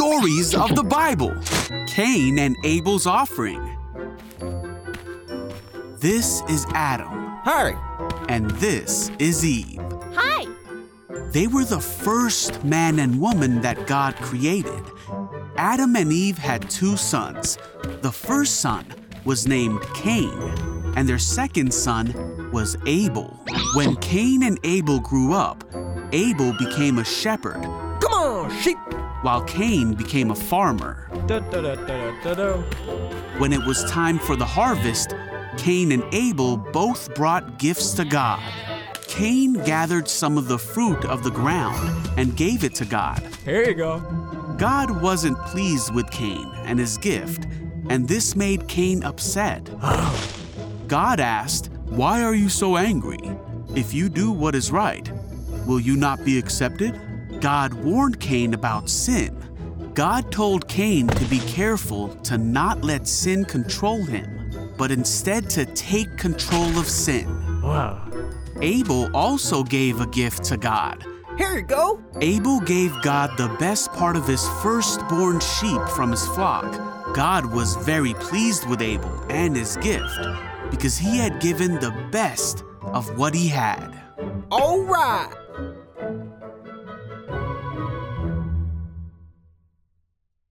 stories of the Bible. Cain and Abel's offering. This is Adam. Hi. And this is Eve. Hi. They were the first man and woman that God created. Adam and Eve had 2 sons. The first son was named Cain, and their second son was Abel. When Cain and Abel grew up, Abel became a shepherd, Come on, sheep. while Cain became a farmer. When it was time for the harvest, Cain and Abel both brought gifts to God. Cain gathered some of the fruit of the ground and gave it to God. Here you go. God wasn't pleased with Cain and his gift, and this made Cain upset. God asked, "Why are you so angry? If you do what is right, will you not be accepted?" God warned Cain about sin. God told Cain to be careful to not let sin control him, but instead to take control of sin. Wow. Abel also gave a gift to God. Here you go. Abel gave God the best part of his firstborn sheep from his flock. God was very pleased with Abel and his gift because he had given the best of what he had. All right.